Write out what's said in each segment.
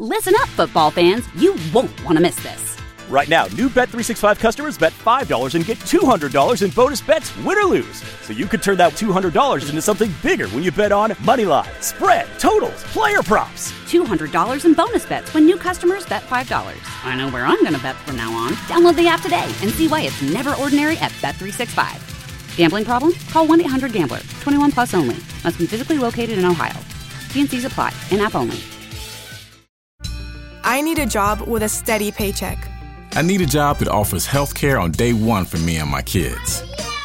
Listen up, football fans. You won't want to miss this. Right now, new Bet365 customers bet $5 and get $200 in bonus bets, win or lose. So you could turn that $200 into something bigger when you bet on money line, spread, totals, player props. $200 in bonus bets when new customers bet $5. I know where I'm going to bet from now on. Download the app today and see why it's never ordinary at Bet365. Gambling problem? Call 1-800-GAMBLER. 21 plus only. Must be physically located in Ohio. T&Cs apply. In-app only. I need a job with a steady paycheck. I need a job that offers health care on day one for me and my kids.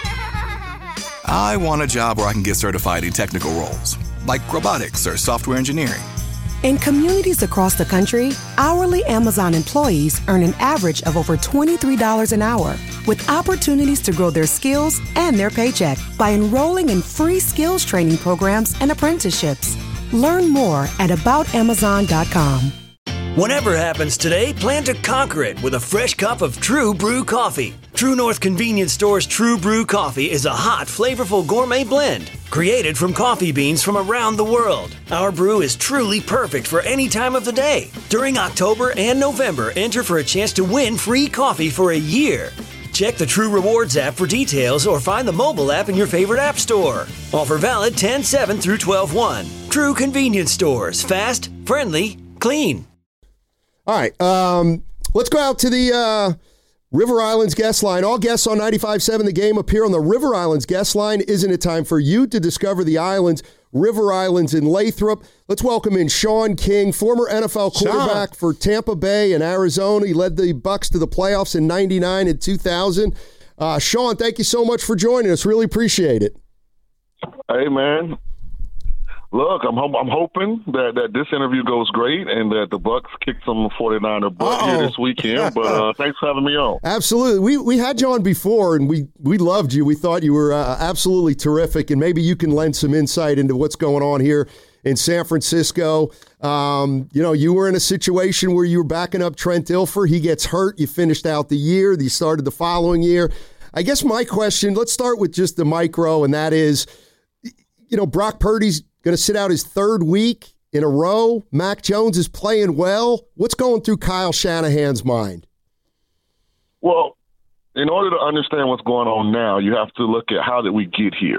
I want a job where I can get certified in technical roles, like robotics or software engineering. In communities across the country, hourly Amazon employees earn an average of over $23 an hour, with opportunities to grow their skills and their paycheck by enrolling in free skills training programs and apprenticeships. Learn more at aboutamazon.com. Whatever happens today, plan to conquer it with a fresh cup of True Brew coffee. True North Convenience Store's True Brew coffee is a hot, flavorful gourmet blend created from coffee beans from around the world. Our brew is truly perfect for any time of the day. During October and November, enter for a chance to win free coffee for a year. Check the True Rewards app for details or find the mobile app in your favorite app store. Offer valid 10/7 through 12/1. True Convenience Stores. Fast, friendly, clean. All right, let's go out to the River Islands guest line. All guests on 95.7 The Game appear on the River Islands guest line. Isn't it time for you to discover the islands, River Islands in Lathrop? Let's welcome in Sean King, former NFL quarterback for Tampa Bay and Arizona. He led the Bucs to the playoffs in 99 and 2000. Sean, thank you so much for joining us. Really appreciate it. Hey, man. Look, I'm hoping that this interview goes great and that the Bucs kick some 49er butt here this weekend. But thanks for having me on. Absolutely. We had you on before, and we loved you. We thought you were absolutely terrific, and maybe you can lend some insight into what's going on here in San Francisco. You were in a situation where you were backing up Trent Dilfer. He gets hurt. You finished out the year. You started the following year. I guess my question, let's start with just the micro, and that is, Brock Purdy's going to sit out his third week in a row. Mac Jones is playing well. What's going through Kyle Shanahan's mind? Well, in order to understand what's going on now, you have to look at how did we get here.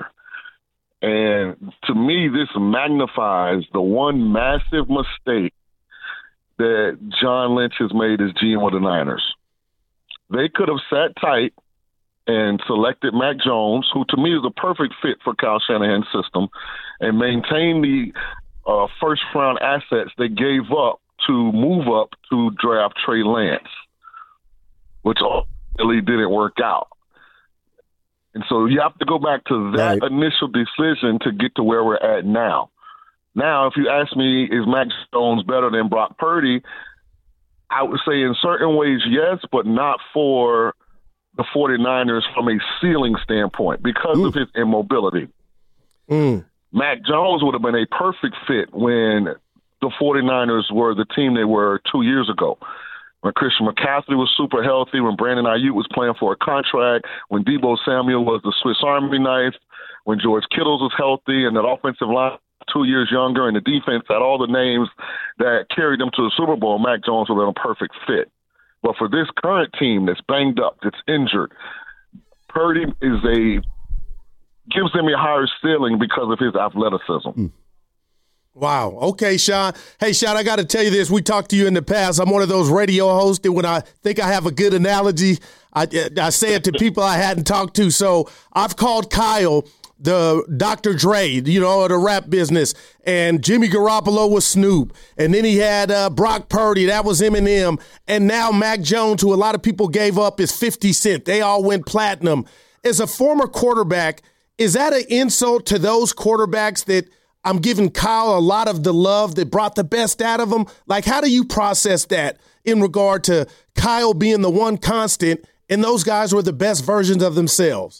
And to me, this magnifies the one massive mistake that John Lynch has made as GM of the Niners. They could have sat tight and selected Mac Jones, who to me is a perfect fit for Kyle Shanahan's system, and maintain the first-round assets they gave up to move up to draft Trey Lance, which ultimately didn't work out. And so you have to go back to that initial decision to get to where we're at now. Now, if you ask me, is Mac Jones better than Brock Purdy, I would say in certain ways yes, but not for the 49ers from a ceiling standpoint because of his immobility. Mac Jones would have been a perfect fit when the 49ers were the team they were 2 years ago. When Christian McCaffrey was super healthy, when Brandon Ayuk was playing for a contract, when Deebo Samuel was the Swiss Army knife, when George Kittle was healthy and that offensive line 2 years younger and the defense had all the names that carried them to the Super Bowl, Mac Jones would have been a perfect fit. But for this current team that's banged up, that's injured, Purdy gives them a higher ceiling because of his athleticism. Wow. Okay, Sean. Hey, Sean, I got to tell you this. We talked to you in the past. I'm one of those radio hosts that when I think I have a good analogy, I say it to people I hadn't talked to. So I've called Kyle the Dr. Dre, the rap business, and Jimmy Garoppolo was Snoop, and then he had Brock Purdy, that was Eminem, and now Mac Jones, who a lot of people gave up, is 50 Cent. They all went platinum. As a former quarterback, is that an insult to those quarterbacks that I'm giving Kyle a lot of the love that brought the best out of him? Like, how do you process that in regard to Kyle being the one constant and those guys were the best versions of themselves?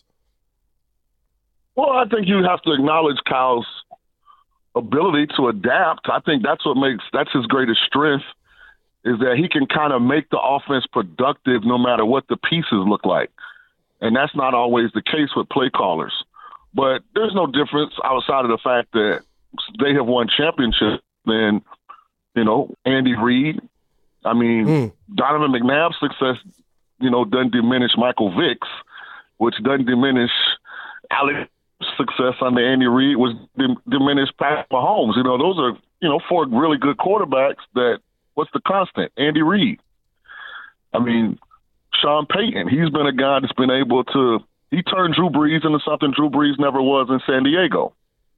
Well, I think you have to acknowledge Kyle's ability to adapt. I think that's his greatest strength, is that he can kind of make the offense productive no matter what the pieces look like. And that's not always the case with play callers. But there's no difference outside of the fact that they have won championships than Andy Reid. I mean, Donovan McNabb's success, doesn't diminish Michael Vick's, which doesn't diminish Alex's success under Andy Reid, which diminish Pat Mahomes. Those are, 4 really good quarterbacks that, what's the constant? Andy Reid. I mean, Sean Payton, he's been a guy that's been able to, he turned Drew Brees into something Drew Brees never was in San Diego.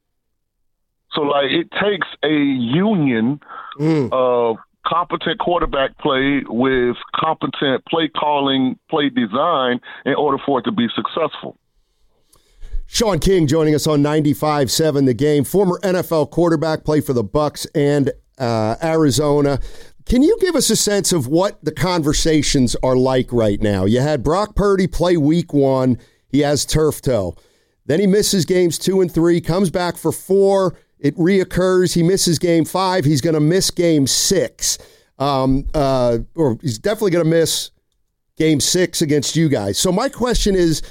So, it takes a union of competent quarterback play with competent play calling, play design in order for it to be successful. Sean King joining us on 95.7 The Game, former NFL quarterback, played for the Bucs and Arizona. Can you give us a sense of what the conversations are like right now? You had Brock Purdy play week 1. He has turf toe. Then he misses games 2 and 3, comes back for 4. It reoccurs. He misses game 5. He's going to miss game 6. Or he's definitely going to miss game 6 against you guys. So my question is,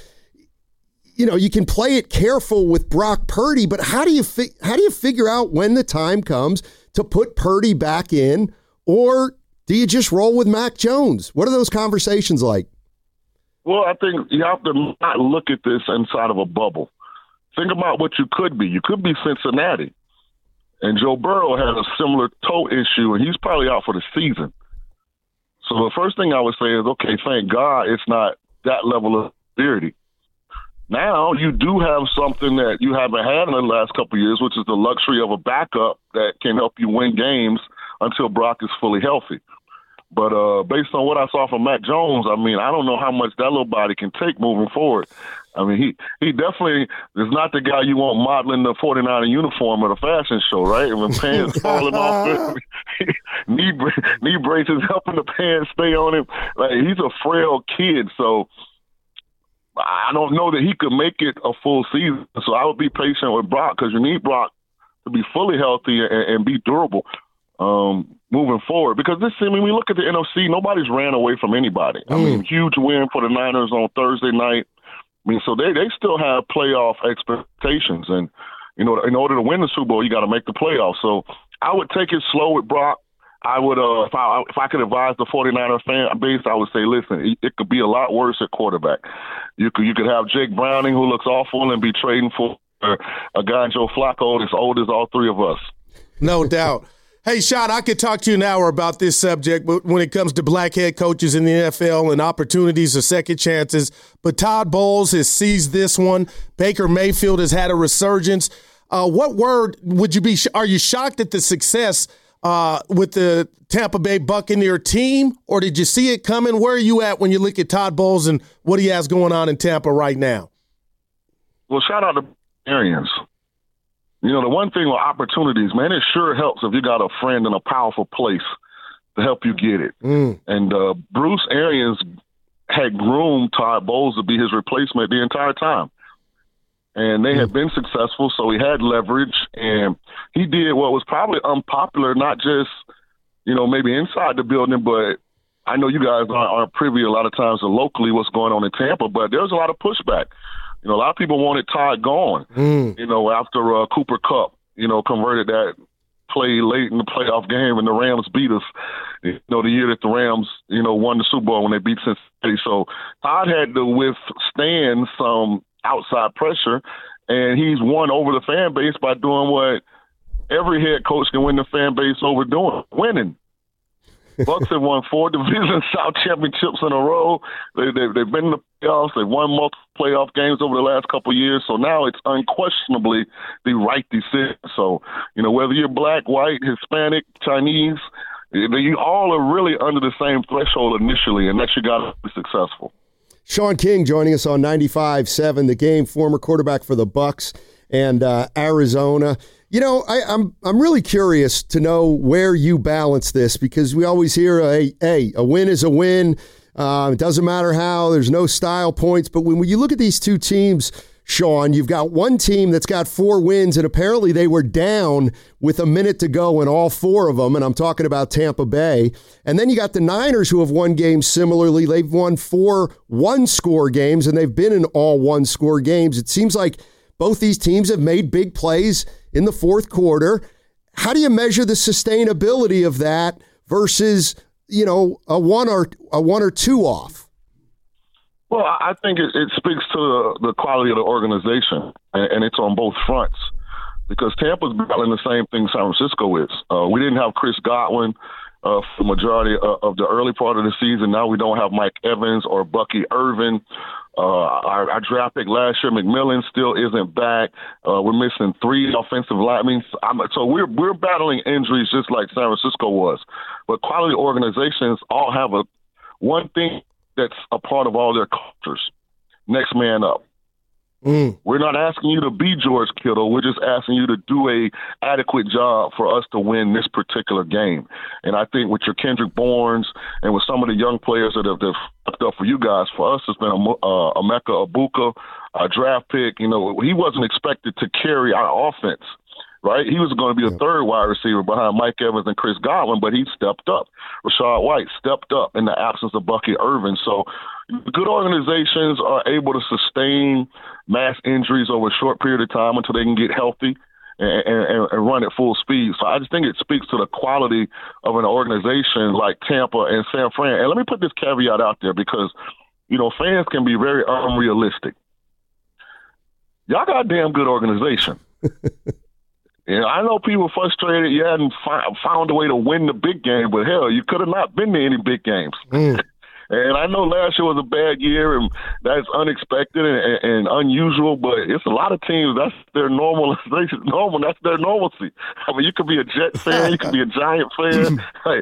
you can play it careful with Brock Purdy, but how do you figure out when the time comes to put Purdy back in, or do you just roll with Mac Jones? What are those conversations like? Well, I think you have to not look at this inside of a bubble. Think about what you could be. You could be Cincinnati. And Joe Burrow has a similar toe issue, and he's probably out for the season. So the first thing I would say is, okay, thank God it's not that level of severity. Now you do have something that you haven't had in the last couple of years, which is the luxury of a backup that can help you win games until Brock is fully healthy. But based on what I saw from Mac Jones, I mean, I don't know how much that little body can take moving forward. I mean, he definitely is not the guy you want modeling the 49er uniform at a fashion show, right? And when pants falling off, knee braces helping the pants stay on him. He's a frail kid, so I don't know that he could make it a full season. So I would be patient with Brock, because you need Brock to be fully healthy and be durable moving forward. Because when we look at the NFC, nobody's ran away from anybody. I mean, huge win for the Niners on Thursday night. I mean, so they still have playoff expectations. And, in order to win the Super Bowl, you got to make the playoffs. So I would take it slow with Brock. I would, if I could advise the 49er fan base, I would say, listen, it could be a lot worse at quarterback. You could have Jake Browning, who looks awful, and be trading for a guy, Joe Flacco, as old as all 3 of us. No doubt. Hey, Sean, I could talk to you an hour about this subject, but when it comes to black head coaches in the NFL and opportunities or second chances, but Todd Bowles has seized this one. Baker Mayfield has had a resurgence. What word would you be? Are you shocked at the success with the Tampa Bay Buccaneer team, or did you see it coming? Where are you at when you look at Todd Bowles and what he has going on in Tampa right now? Well, shout out to Arians. The one thing with opportunities, man, it sure helps if you got a friend in a powerful place to help you get it. And Bruce Arians had groomed Todd Bowles to be his replacement the entire time. And they had been successful, so he had leverage. And he did what was probably unpopular, not just, maybe inside the building, but I know you guys aren't privy a lot of times to locally what's going on in Tampa, but there's a lot of pushback. A lot of people wanted Todd gone, after Cooper Kupp, converted that play late in the playoff game and the Rams beat us, the year that the Rams, won the Super Bowl when they beat Cincinnati. So Todd had to withstand some outside pressure, and he's won over the fan base by doing what every head coach can win the fan base over doing, winning. Bucs have won 4 Division South championships in a row. They've been in the playoffs. They've won multiple playoff games over the last couple of years. So now it's unquestionably the right decision. So, whether you're black, white, Hispanic, Chinese, you all are really under the same threshold initially, and that you got to be successful. Sean King joining us on 95.7 The Game, former quarterback for the Bucs and Arizona. I'm really curious to know where you balance this, because we always hear, a win is a win. It doesn't matter how. There's no style points. But when you look at these two teams, Sean, you've got one team that's got 4 wins, and apparently they were down with a minute to go in all 4 of them, and I'm talking about Tampa Bay. And then you got the Niners, who have won games similarly. They've won 4 one-score games, and they've been in all one-score games. It seems like both these teams have made big plays in the fourth quarter, how do you measure the sustainability of that versus, a one or two off? Well, I think it speaks to the quality of the organization, and it's on both fronts. Because Tampa's battling the same thing San Francisco is. We didn't have Chris Godwin for the majority of the early part of the season. Now we don't have Mike Evans or Bucky Irvin. Our draft pick last year, McMillan, still isn't back. We're missing 3 offensive linemen. So we're battling injuries just like San Francisco was. But quality organizations all have one thing that's a part of all their cultures: next man up. We're not asking you to be George Kittle. We're just asking you to do a adequate job for us to win this particular game. And I think with your Kendrick Bournes and with some of the young players that have stepped up for you guys, for us, it's been Emeka Egbuka, a draft pick. He wasn't expected to carry our offense, right? He was going to be a third wide receiver behind Mike Evans and Chris Godwin, but he stepped up. Rashad White stepped up in the absence of Bucky Irvin. So good organizations are able to sustain mass injuries over a short period of time until they can get healthy and run at full speed. So I just think it speaks to the quality of an organization like Tampa and San Fran. And let me put this caveat out there because, fans can be very unrealistic. Y'all got a damn good organization. I know people frustrated you hadn't found a way to win the big game, but hell, you could have not been to any big games. And I know last year was a bad year, and that's unexpected and unusual, but it's a lot of teams, that's their normal. That's their normalcy. I mean, you could be a Jet fan, you could be a Giant fan. Like,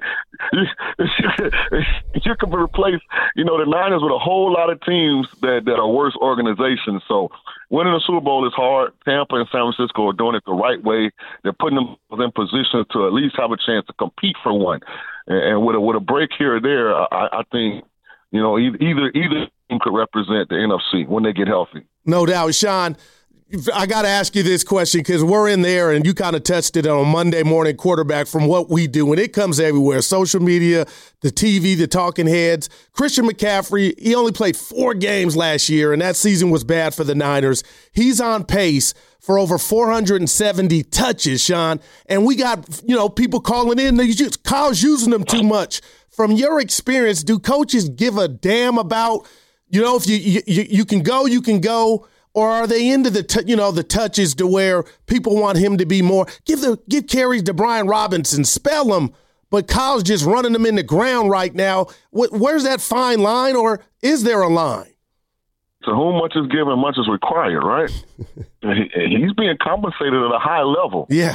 you could replace, the Niners with a whole lot of teams that are worse organizations. So winning a Super Bowl is hard. Tampa and San Francisco are doing it the right way. They're putting themselves in position to at least have a chance to compete for one. And with a break here or there, I think, either team could represent the NFC when they get healthy. No doubt. Sean, I got to ask you this question because we're in there and you kind of touched it on Monday Morning Quarterback from what we do, and it comes everywhere. Social media, the TV, the talking heads. Christian McCaffrey, he only played 4 games last year, and that season was bad for the Niners. He's on pace for over 470 touches, Sean, and we got, people calling in. Kyle's using them too much. From your experience, do coaches give a damn about, if you can go, you can go, or are they into the touches to where people want him to be more? Give carries to Brian Robinson, spell him, but Kyle's just running them in the ground right now. Where's that fine line, or is there a line? To whom much is given, much is required, right? He's being compensated at a high level. Yeah.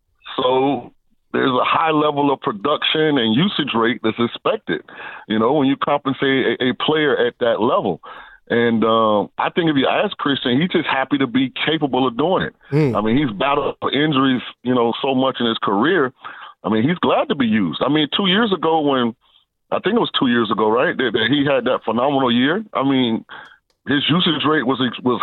So there's a high level of production and usage rate that's expected, when you compensate a player at that level. And I think if you ask Christian, he's just happy to be capable of doing it. I mean, he's battled injuries, so much in his career. I mean, he's glad to be used. I mean, 2 years ago I think it was 2 years ago, right, that he had that phenomenal year. I mean, his usage rate was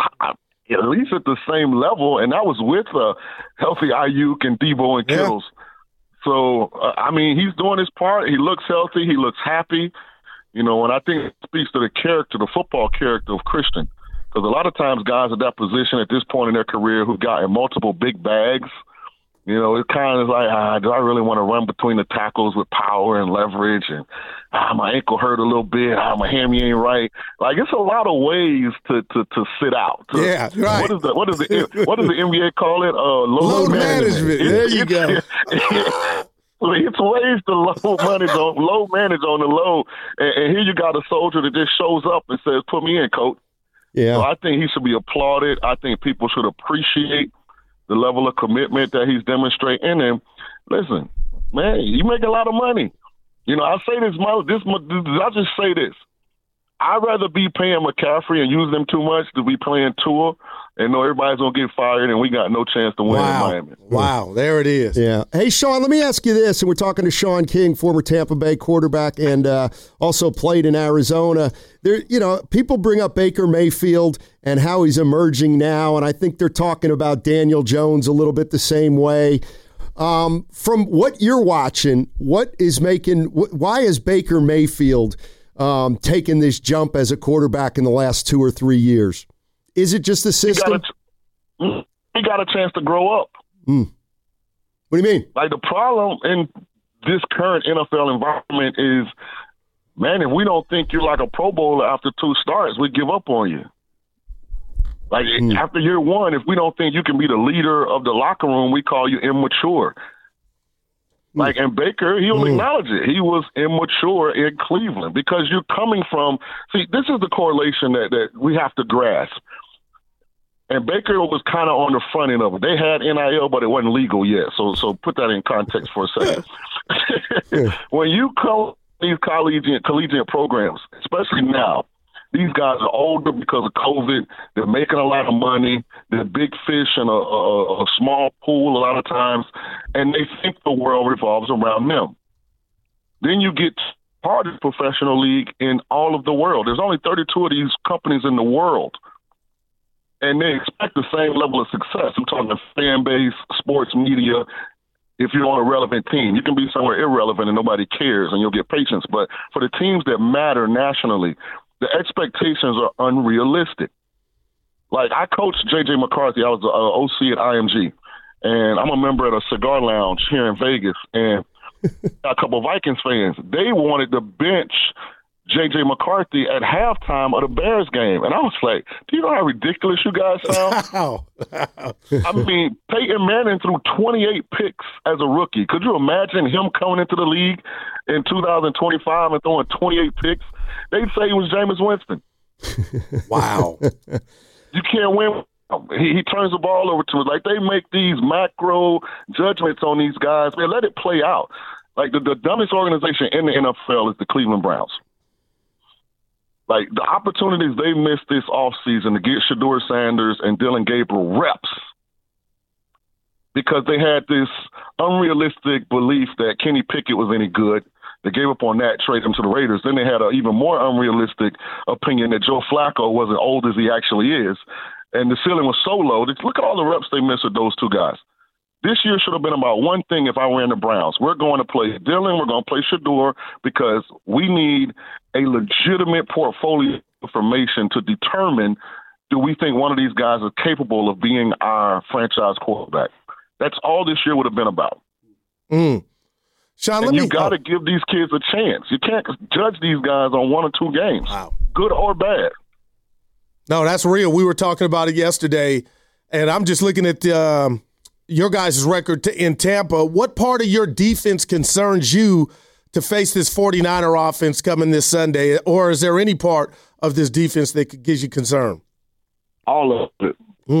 at least at the same level, and that was with healthy Ayuk and Debo and Kittles. Yeah. So, he's doing his part. He looks healthy. He looks happy. And I think it speaks to the football character of Christian. Because a lot of times guys at that position at this point in their career who've gotten multiple big bags, it's kind of like, do I really want to run between the tackles with power and leverage? And my ankle hurt a little bit. My hammy ain't right. Like, it's a lot of ways to sit out. Yeah, right. What does the NBA call it? Load management. There you go. It's ways to low manage on the low. And here you got a soldier that just shows up and says, put me in, coach. Yeah. So I think he should be applauded. I think people should appreciate the level of commitment that he's demonstrating. And then, listen, man, you make a lot of money. I say this, I'll just say this. I'd rather be paying McCaffrey and use them too much than be playing Tua and know everybody's going to get fired and we got no chance to win in Miami. Wow, there it is. Yeah. Hey, Sean, let me ask you this, and we're talking to Sean King, former Tampa Bay quarterback and also played in Arizona. There, people bring up Baker Mayfield and how he's emerging now, and I think they're talking about Daniel Jones a little bit the same way. From what you're watching, why is Baker Mayfield taking this jump as a quarterback in the last 2 or 3 years? Is it just the system? He got a chance to grow up. What What do you mean? Like, the problem in this current NFL environment is, man, if we don't think you're like a Pro Bowler after 2 starts, we give up on you. Like, after year 1, if we don't think you can be the leader of the locker room, we call you immature. Like, and Baker, he'll acknowledge it. He was immature in Cleveland because you're coming from – see, this is the correlation that we have to grasp. And Baker was kind of on the front end of it. They had NIL, but it wasn't legal yet. So put that in context for a second. When you call these collegiate programs, especially now, these guys are older because of COVID. They're making a lot of money. They're big fish in a small pool a lot of times, and they think the world revolves around them. Then you get part of the professional league in all of the world. There's only 32 of these companies in the world, and they expect the same level of success. I'm talking fan base, sports media. If you're on a relevant team, you can be somewhere irrelevant and nobody cares, and you'll get patience. But for the teams that matter nationally, the expectations are unrealistic. Like, I coached J.J. McCarthy. I was the OC at IMG, and I'm a member at a cigar lounge here in Vegas, and a couple of Vikings fans, they wanted to bench J.J. McCarthy at halftime of the Bears game. And I was like, do you know how ridiculous you guys sound? I mean, Peyton Manning threw 28 picks as a rookie. Could you imagine him coming into the league in 2025 and throwing 28 picks? They'd say he was Jameis Winston. Wow. You can't win. He turns the ball over to us. Like, they make these macro judgments on these guys. Man, let it play out. Like, the dumbest organization in the NFL is the Cleveland Browns. Like, the opportunities they missed this offseason to get Shedeur Sanders and Dylan Gabriel reps because they had this unrealistic belief that Kenny Pickett was any good. They gave up on that, traded him to the Raiders. Then they had an even more unrealistic opinion that Joe Flacco wasn't old as he actually is. And the ceiling was so low. Look at all the reps they missed with those 2 guys. This year should have been about one thing if I were in the Browns. We're going to play Dylan. We're going to play Shedeur because we need a legitimate portfolio information to determine, do we think one of these guys is capable of being our franchise quarterback? That's all this year would have been about. Sean, you got to give these kids a chance. You can't judge these guys on 1 or 2 games, good or bad. No, that's real. We were talking about it yesterday, and I'm just looking at your guys' record in Tampa. What part of your defense concerns you to face this 49er offense coming this Sunday, or is there any part of this defense that gives you concern? All of it.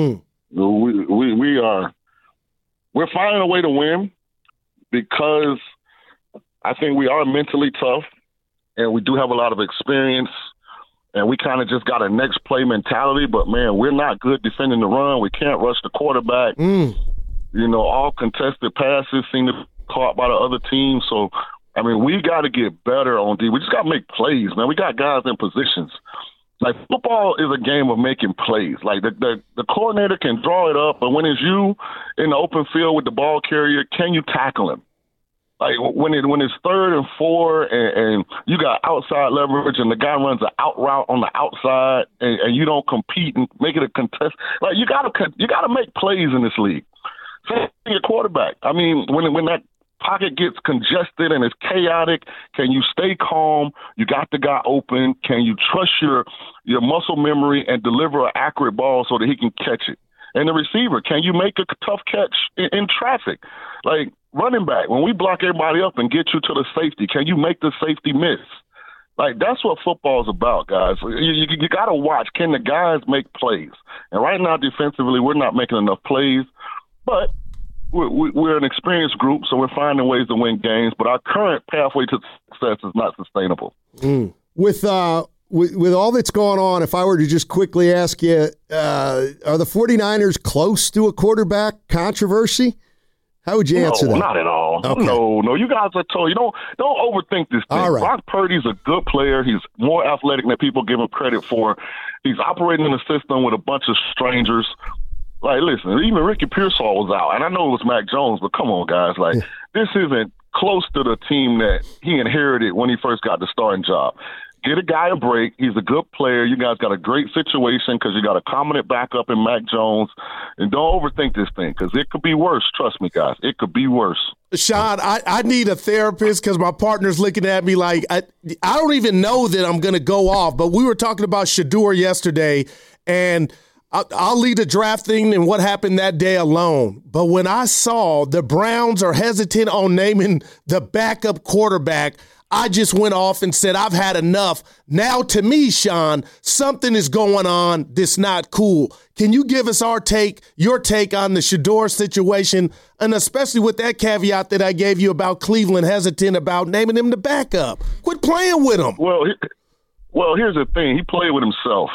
We're finding a way to win because I think we are mentally tough, and we do have a lot of experience, and we kind of just got a next play mentality. But, man, we're not good defending the run. We can't rush the quarterback. You know, all contested passes seem to be caught by the other team. So, I mean, we got to get better on D. We just got to make plays, man. We got guys in positions. Like, football is a game of making plays. Like, the coordinator can draw it up, but when it's you in the open field with the ball carrier, can you tackle him? Like, when it's 3rd and 4 and you got outside leverage and the guy runs an out route on the outside and you don't compete and make it a contest. Like, you got to make plays in this league. Same thing your quarterback. I mean, when that pocket gets congested and it's chaotic, can you stay calm? You got the guy open. Can you trust your muscle memory and deliver an accurate ball so that he can catch it? And the receiver, can you make a tough catch in traffic? Like, running back, when we block everybody up and get you to the safety, can you make the safety miss? Like, that's what football is about, guys. You got to watch, can the guys make plays? And right now, defensively, we're not making enough plays. But we're an experienced group, so we're finding ways to win games. But our current pathway to success is not sustainable. With all that's going on, if I were to just quickly ask you, are the 49ers close to a quarterback controversy? How would you answer that? Not at all. Okay. No. You guys are told. You don't overthink this thing. All right. Brock Purdy's a good player. He's more athletic than people give him credit for. He's operating in a system with a bunch of strangers. Like, listen, even Ricky Pearsall was out. And I know it was Mac Jones, but come on, guys. Like, this isn't close to the team that he inherited when he first got the starting job. Get a guy a break. He's a good player. You guys got a great situation because you got a competent backup in Mac Jones. And don't overthink this thing because it could be worse. Trust me, guys. It could be worse. Sean, I need a therapist because my partner's looking at me like I don't even know that I'm going to go off. But we were talking about Shedeur yesterday, and I'll leave the draft thing and what happened that day alone. But when I saw the Browns are hesitant on naming the backup quarterback, I just went off and said, I've had enough. Now, to me, Sean, something is going on that's not cool. Can you give us your take on the Shedeur situation, and especially with that caveat that I gave you about Cleveland hesitant about naming him the backup? Quit playing with him. Well, here's the thing. He played with himself.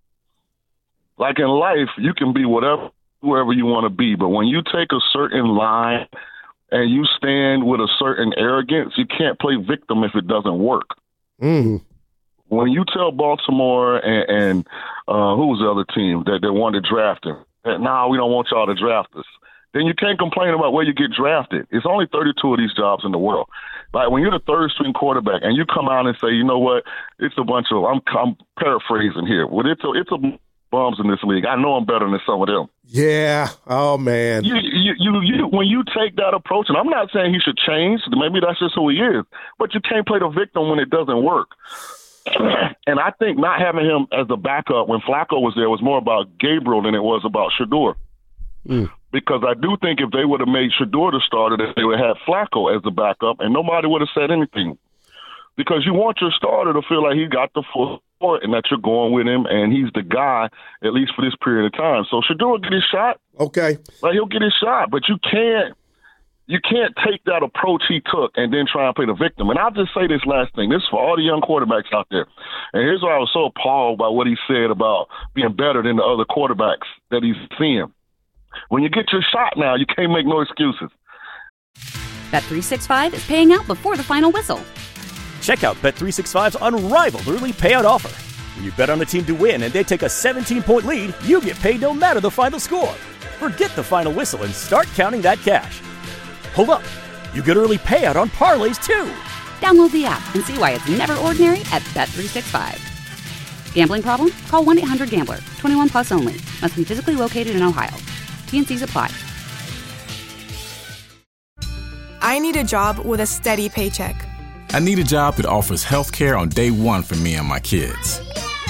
Like in life, you can be whoever you want to be, but when you take a certain line and you stand with a certain arrogance, you can't play victim if it doesn't work. Mm-hmm. When you tell Baltimore and who was the other team that they wanted to draft him, that, nah, we don't want y'all to draft us, then you can't complain about where you get drafted. It's only 32 of these jobs in the world. Like when you're the third string quarterback and you come out and say, you know what, it's a bunch of, I'm paraphrasing here, well, it's a bums in this league. I know I'm better than some of them. Yeah. Oh man. You when you take that approach, and I'm not saying he should change. Maybe that's just who he is. But you can't play the victim when it doesn't work. And I think not having him as the backup when Flacco was there was more about Gabriel than it was about Shedeur. Because I do think if they would have made Shedeur the starter, that they would have Flacco as the backup, and nobody would have said anything. Because you want your starter to feel like he got the full support and that you're going with him, and he's the guy, at least for this period of time. So Shedeur will get his shot. Okay. Like, he'll get his shot, but you can't take that approach he took and then try and play the victim. And I'll just say this last thing. This is for all the young quarterbacks out there. And here's why I was so appalled by what he said about being better than the other quarterbacks that he's seeing. When you get your shot now, you can't make no excuses. Bet365 is paying out before the final whistle. Check out Bet365's unrivaled early payout offer. When you bet on a team to win and they take a 17-point lead, you get paid no matter the final score. Forget the final whistle and start counting that cash. Hold up. You get early payout on parlays, too. Download the app and see why it's never ordinary at Bet365. Gambling problem? Call 1-800-GAMBLER. 21 plus only. Must be physically located in Ohio. T&Cs apply. I need a job with a steady paycheck. I need a job that offers health care on day one for me and my kids.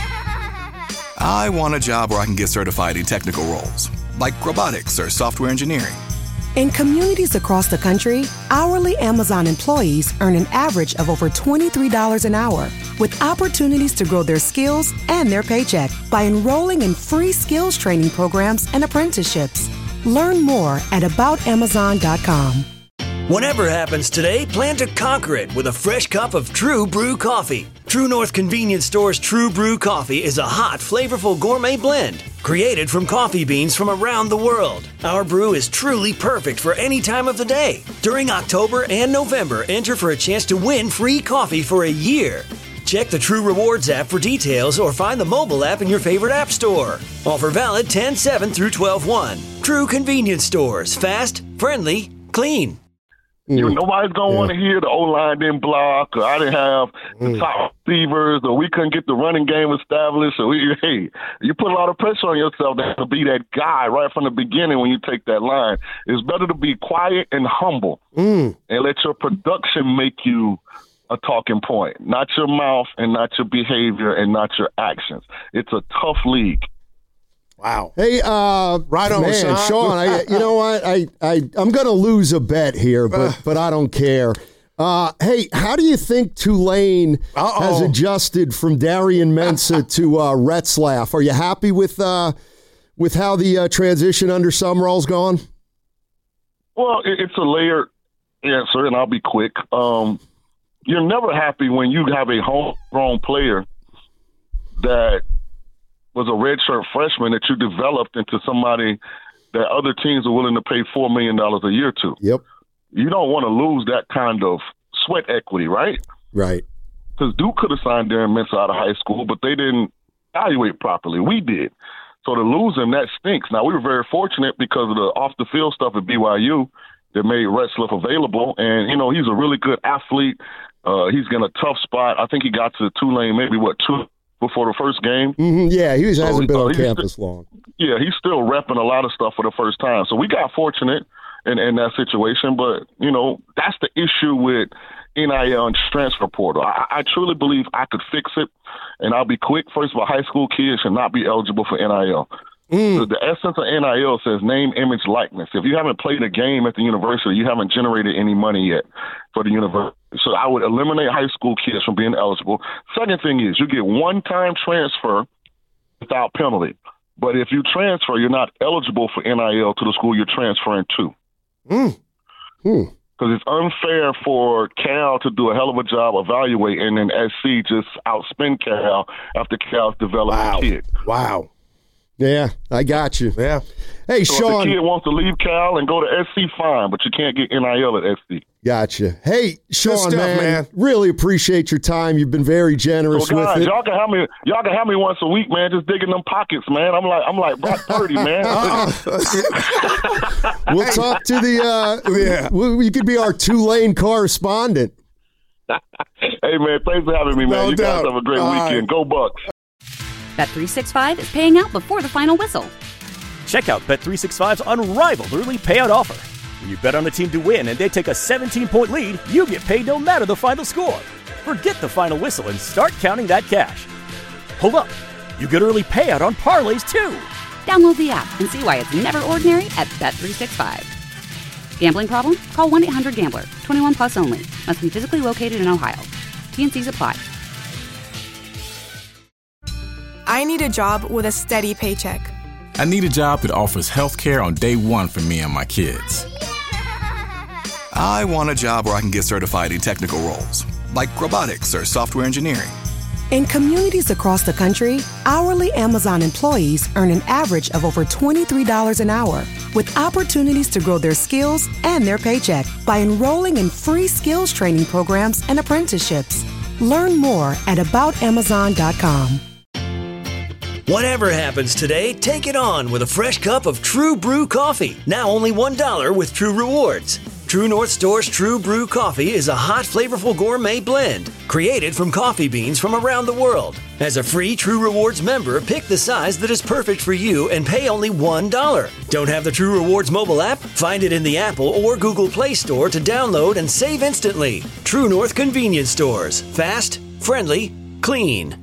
I want a job where I can get certified in technical roles, like robotics or software engineering. In communities across the country, hourly Amazon employees earn an average of over $23 an hour, with opportunities to grow their skills and their paycheck by enrolling in free skills training programs and apprenticeships. Learn more at aboutamazon.com. Whatever happens today, plan to conquer it with a fresh cup of True Brew coffee. True North Convenience Store's True Brew coffee is a hot, flavorful gourmet blend created from coffee beans from around the world. Our brew is truly perfect for any time of the day. During October and November, enter for a chance to win free coffee for a year. Check the True Rewards app for details or find the mobile app in your favorite app store. Offer valid 10/7 through 12/1. True Convenience Stores. Fast, friendly, clean. Nobody's going to want to hear the O-line didn't block, or I didn't have the top receivers, or we couldn't get the running game established. So, you put a lot of pressure on yourself to be that guy right from the beginning when you take that line. It's better to be quiet and humble and let your production make you a talking point, not your mouth and not your behavior and not your actions. It's a tough league. Wow. Hey, right on, man, Sean. You know what? I'm going to lose a bet here, but I don't care. Hey, how do you think Tulane has adjusted from Darian Mensah to Retzlaff? Are you happy with how the transition under Summerall's gone? Well, it's a layered answer, and I'll be quick. You're never happy when you have a homegrown player that was a redshirt freshman that you developed into somebody that other teams are willing to pay $4 million a year to. Yep. You don't want to lose that kind of sweat equity, right? Right. Because Duke could have signed Darren Mensah out of high school, but they didn't evaluate properly. We did. So to lose him, that stinks. Now, we were very fortunate because of the off-the-field stuff at BYU that made Retzlaff available. And, he's a really good athlete, He's in a tough spot. I think he got to Tulane maybe, 2 before the first game? Mm-hmm, yeah, he hasn't been on campus long. Yeah, he's still repping a lot of stuff for the first time. So we got fortunate in that situation. But, that's the issue with NIL and transfer portal. I truly believe I could fix it, and I'll be quick. First of all, high school kids should not be eligible for NIL. The essence of NIL says name, image, likeness. If you haven't played a game at the university, you haven't generated any money yet for the university. So I would eliminate high school kids from being eligible. Second thing is you get one-time transfer without penalty. But if you transfer, you're not eligible for NIL to the school you're transferring to. Because it's unfair for Cal to do a hell of a job evaluating and SC just outspend Cal after Cal's developed a kid. Wow. Yeah, I got you. Yeah. Hey, so Sean. If the kid wants to leave Cal and go to SC, fine, but you can't get NIL at SC. Gotcha. Hey, Sean, man, really appreciate your time. You've been very generous with it. Y'all can have me once a week, man. Just digging them pockets, man. I'm like Brock Purdy, man. We'll talk to you could be our Tulane correspondent. Hey, man, thanks for having me, man. You guys have a great weekend. Right. Go Bucks. Bet365 is paying out before the final whistle. Check out Bet365's unrivaled early payout offer. When you bet on a team to win and they take a 17-point lead, you get paid no matter the final score. Forget the final whistle and start counting that cash. Hold up. You get early payout on parlays, too. Download the app and see why it's never ordinary at Bet365. Gambling problem? Call 1-800-GAMBLER. 21 plus only. Must be physically located in Ohio. T&Cs apply. I need a job with a steady paycheck. I need a job that offers health care on day one for me and my kids. I want a job where I can get certified in technical roles, like robotics or software engineering. In communities across the country, hourly Amazon employees earn an average of over $23 an hour, with opportunities to grow their skills and their paycheck by enrolling in free skills training programs and apprenticeships. Learn more at aboutamazon.com. Whatever happens today, take it on with a fresh cup of True Brew coffee. Now only $1 with True Rewards. True North Store's True Brew coffee is a hot, flavorful gourmet blend created from coffee beans from around the world. As a free True Rewards member, pick the size that is perfect for you and pay only $1. Don't have the True Rewards mobile app? Find it in the Apple or Google Play Store to download and save instantly. True North Convenience Stores. Fast, friendly, clean.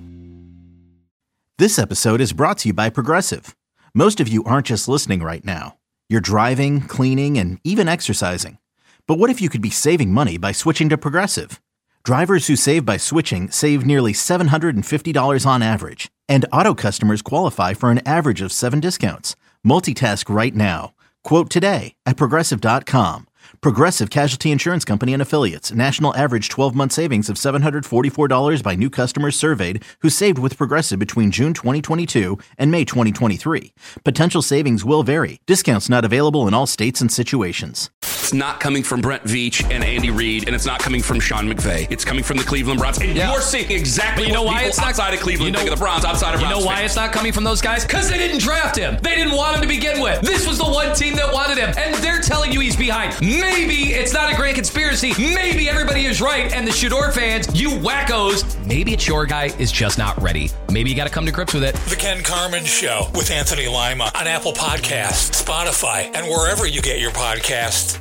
This episode is brought to you by Progressive. Most of you aren't just listening right now. You're driving, cleaning, and even exercising. But what if you could be saving money by switching to Progressive? Drivers who save by switching save nearly $750 on average. And auto customers qualify for an average of 7 discounts. Multitask right now. Quote today at Progressive.com. Progressive Casualty Insurance Company and Affiliates. National average 12-month savings of $744 by new customers surveyed who saved with Progressive between June 2022 and May 2023. Potential savings will vary. Discounts not available in all states and situations. It's not coming from Brent Veach and Andy Reid, and it's not coming from Sean McVay. It's coming from the Cleveland Browns. And you're seeing exactly what people outside of Cleveland think of the Browns, outside of Browns. You know why it's not coming from those guys? Because they didn't draft him. They didn't want him to begin with. This was the one team that wanted him, and they're telling you he's behind. Maybe it's not a grand conspiracy. Maybe everybody is right, and the Shador fans, you wackos, maybe it's your guy is just not ready. Maybe you got to come to grips with it. The Ken Carman Show with Anthony Lima on Apple Podcasts, Spotify, and wherever you get your podcasts.